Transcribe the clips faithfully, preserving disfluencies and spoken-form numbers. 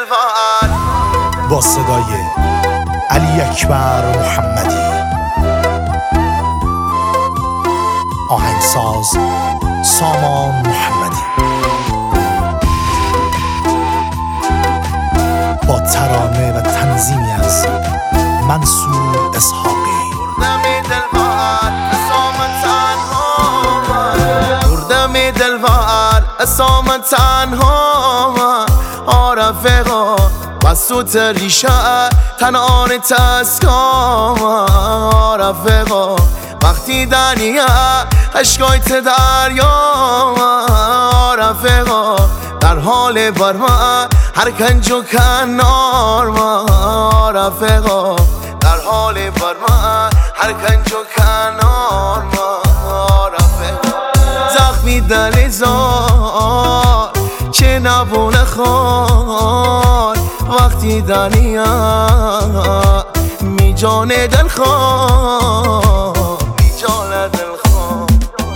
دلوار با صدای علی اکبر محمدی، آهنگساز سامان محمدی، با ترانه و تنظیمی از منصور اسحاقی. بردم دلوار اسام تنها، بردم دلوار اسام تنها، آرفقا بسوت ریشه تنان تسکام، آرفقا وقتی دنیا عشقایت دریا، آرفقا در حال برما هر کنج و کنار، آرفقا در حال برما هر کنج و کنار، آرفقا زخمی دل زار چه نبونه خان، وقتی دنیا می جان دل خان، می جان دل خان.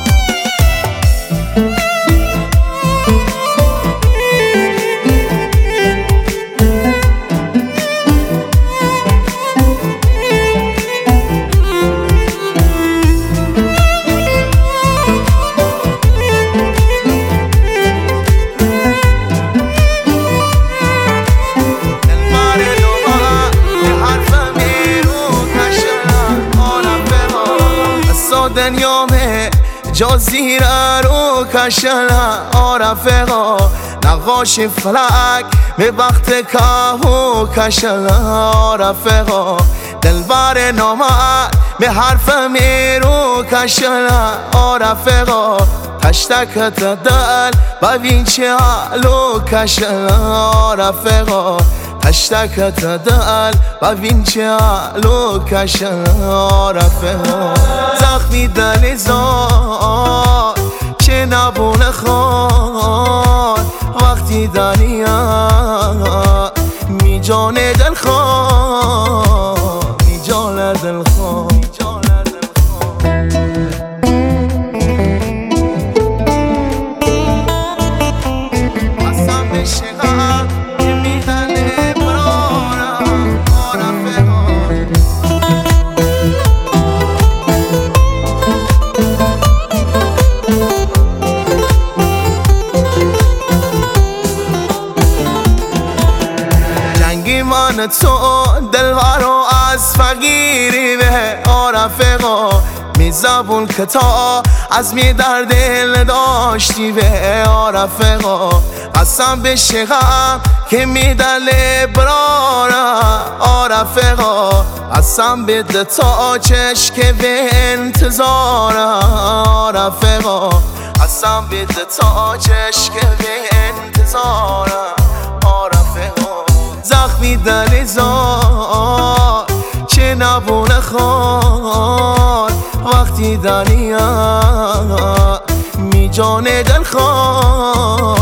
دنیامه جا زیر رو کشلا، آرفقا نقاش فلک به وقت که و کشلا، آرفقا دلبر نامد به حرف میرو کشلا، آرفقا تشتکت دل ببین چه حالو کشلا، آرفقا تشتکت دل ببین چه حالو کشلا، آرفقا زخمی دل زار چه نبونه خان، وقتی دنیا می جان دل خان، می جان دل خان. من تو دلوارو از فقیری به، آرفقا می زبون که تا از می در دل داشتی به، آرفقا قسم به شغم که می در لبرارا، آرفقا قسم به تا چشک به انتظارا، آرفقا قسم به تا چشک به انتظارا، آرفقا زخمی دل زار چه نبونه خان، وقتی دنیا می جان دل خان.